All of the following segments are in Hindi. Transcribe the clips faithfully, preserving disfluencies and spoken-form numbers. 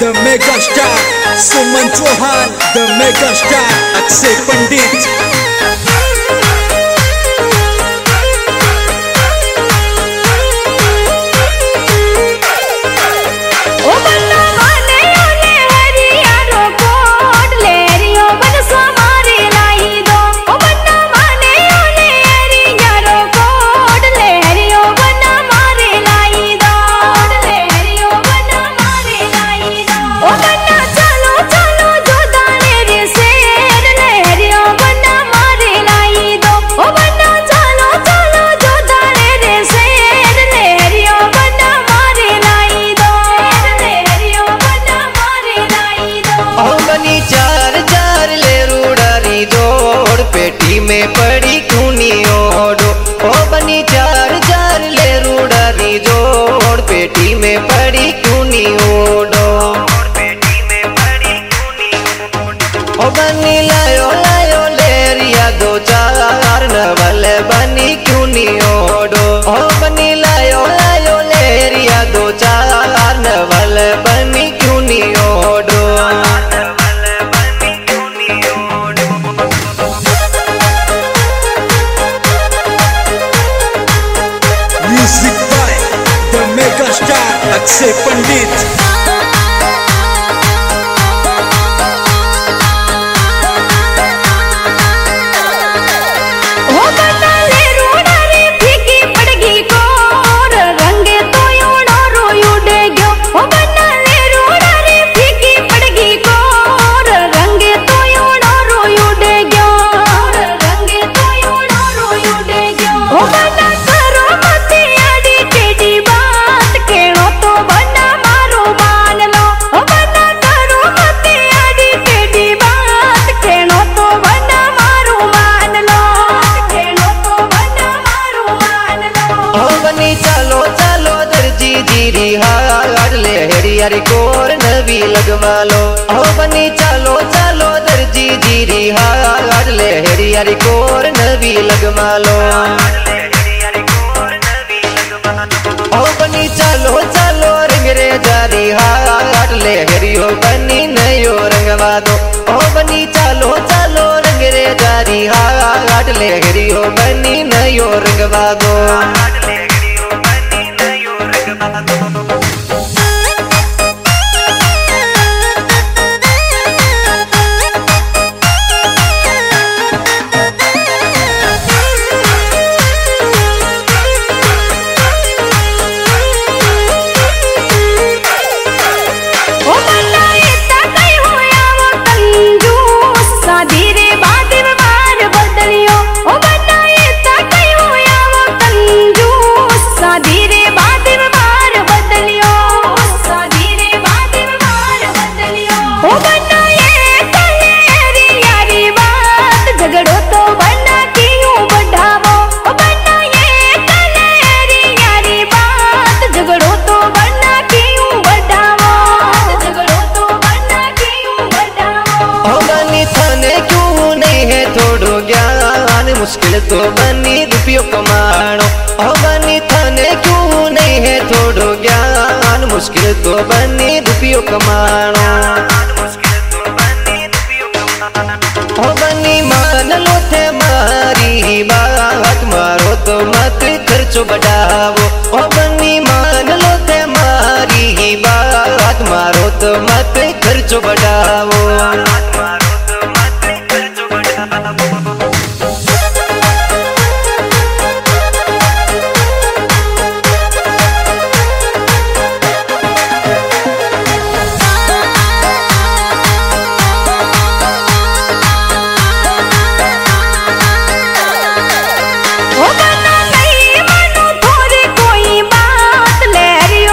the mega star Suman Chauhan, the mega star Akshay Pandit. पेटी में पड़ी खूनी ओडो ओ बनी चार चार ले रूडारी जोड़ पेटी में पड़ी खूनी ओडो ओ बनी लायो लायो लेरिया दो चार नवल बनी खूनी ओडो ओ बनी लायो लायो लेरिया दो चार नवल बनी खूनी ओडो। Music by the mega star Akshay Pandit. चलो चलो दर्जी जीरी हार ले हरियारी कोर नवी लगवा लो ओ बनी चलो चलो दर्जी जीरी हार ले हरियारी कोर नवी लगवा लो ओ बनी चलो चलो रंगरे जारी हार ले हरियो बनी नयो रंगवा दो ओ बनी चलो चलो रंगरे जारी हार ले हरियो बनी नयो रंगवा दो। मुश्किल तो बनी रुपयों कमानो ओ बनी थाने क्यों नहीं है थोड़ो ज्ञान मुश्किल तो बनी रुपयों कमानो ओ बनी मान लो थे मारी बात मारो तो मत खर्चो बढ़ावो ओ बनी मान लो थे मारी बात मारो तो मत खर्चो बढ़ावो।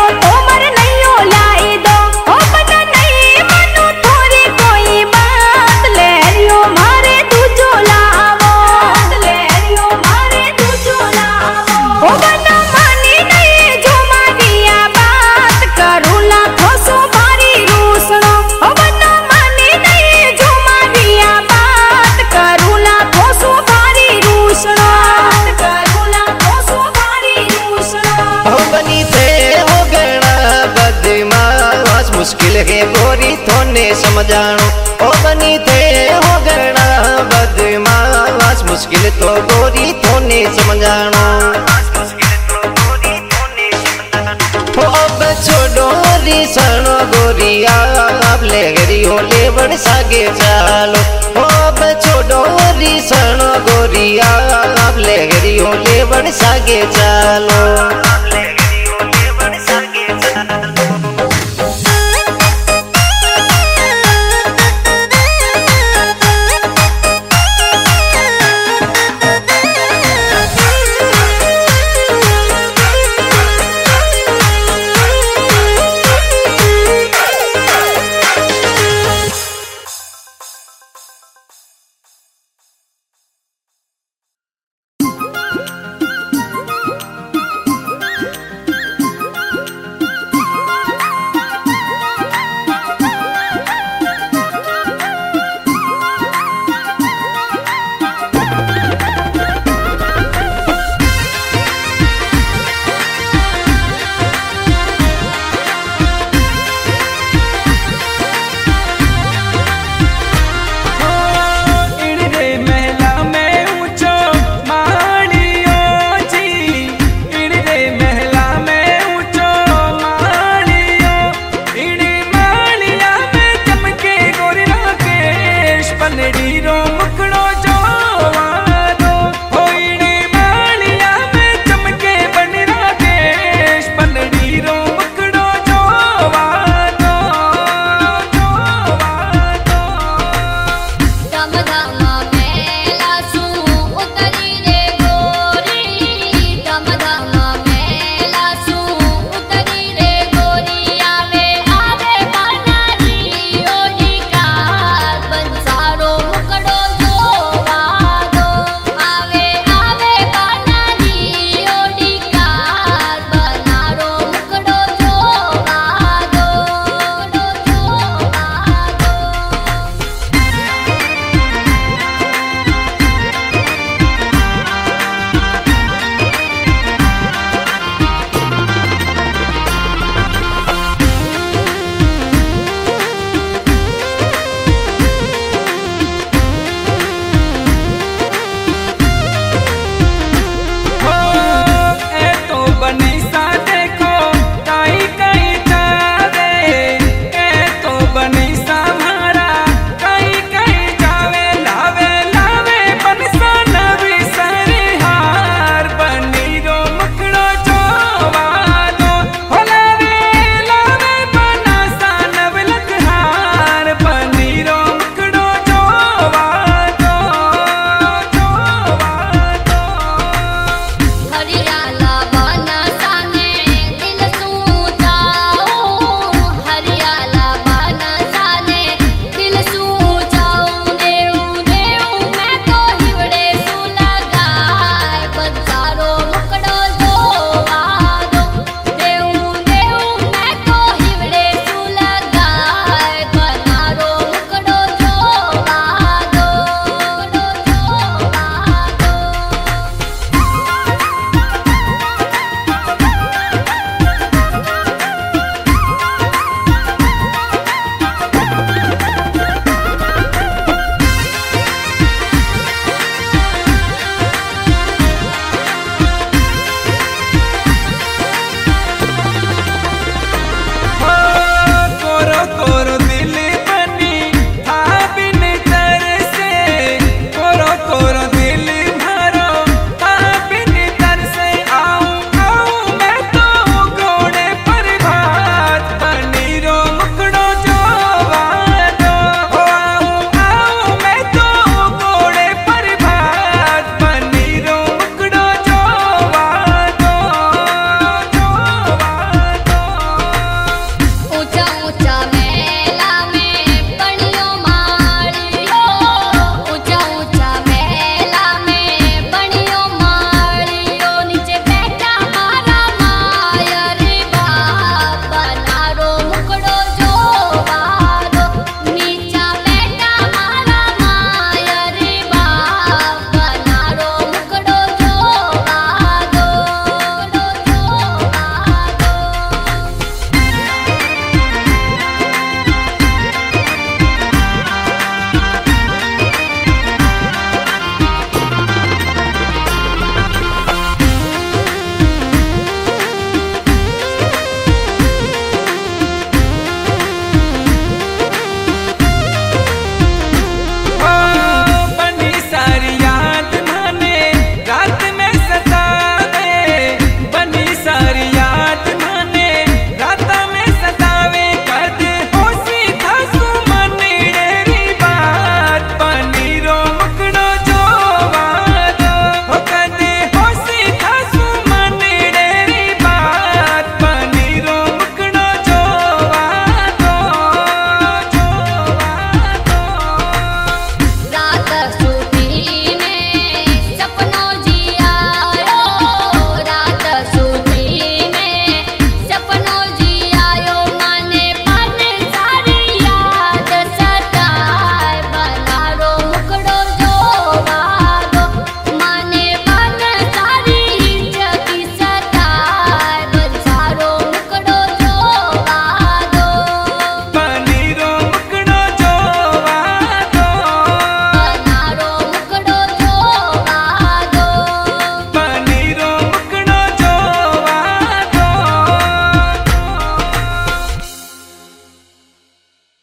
ओ समझाणो। ओ बनी थे हो गणा बदमाश मुश्किल तो गोरी थोने समझाणो। हो अब छोड़ो रिसणो गोरिया अब ले गरियो लेवन सागे चालो। हो अब छोड़ो रिसणो गोरिया अब ले गरियो लेवन सागे चालो।